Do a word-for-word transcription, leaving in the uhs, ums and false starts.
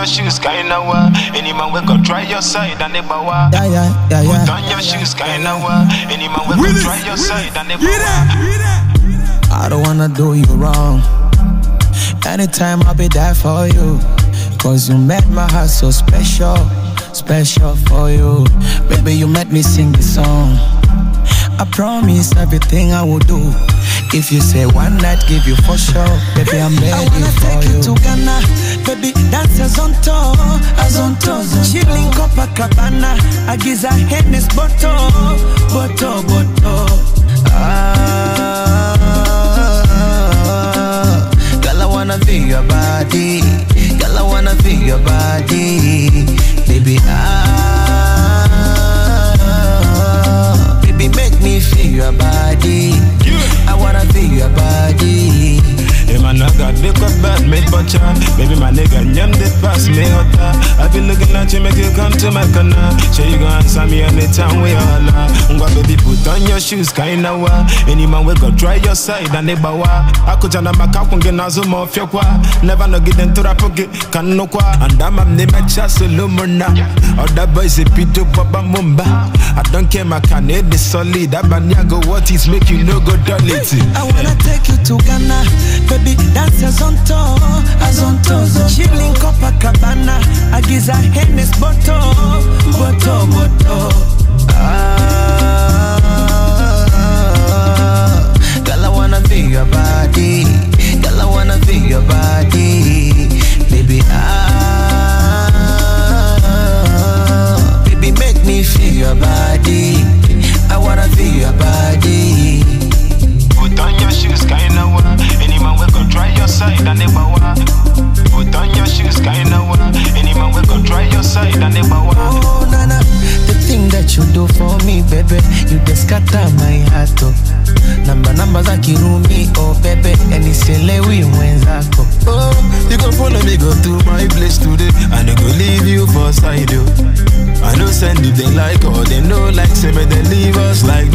your shoes, kinda wa. Any man we go try your side and never wa. Yeah, yeah, yeah, yeah. Put on your shoes, kinda wa. Any man we go try your side and never wa. I don't wanna do you wrong. Anytime I'll be there for you. Cause you made my heart so special, special for you. Baby, you made me sing this song. I promise everything I will do. If you say one night, give you for sure. Baby, I'm ready I wanna for take you. you to Ghana. Baby, that's a zonto, a zonto, chilling Copacabana. I gives a Hennes boto, boto, boto. Ah, girl, I wanna feel your body. Girl, I wanna feel your body. Baby, ah, baby, make me feel your body. I wanna feel your body. Hey man, I got the cup bad, made butcher. Baby, my nigga, nyam the pass me hotter. I be looking at you, make you come to my corner. Sure you gon' answer me anytime we holla. Ngwa baby, put on your shoes, kinda wa. Any man we go try your side and never wa. Akujana makapu ngena zumo fyokwa. Never no get into rap pocket, can no kwa. And I'm a name at Chasulumuna. Other boys a pito baba mumba. I don't care, my can the solid. Abanyago, what is make you no go dolly. I wanna take you to Ghana. Baby, that's a zonto, a zonto, chilling Copacabana. I gives a Hennes boto, boto, boto. Ah, girl, I wanna feel your body. Girl, I wanna feel your body. Baby, ah, baby, make me feel your body. I wanna feel your body. Put on your shoes, kinda wa. Any man we go try your side and never wa. Put on your shoes, kinda wa. Any man we go try your side and never wa. Oh, nana, the thing that you do for me, baby, you just scatter my heart, oh. Namba namba za kirumi, oh baby, eniselewi mwenzako. Oh, you go follow me, go to my place today, and I go leave you for side, yo. I know send if they like or they know like, say me they leave us like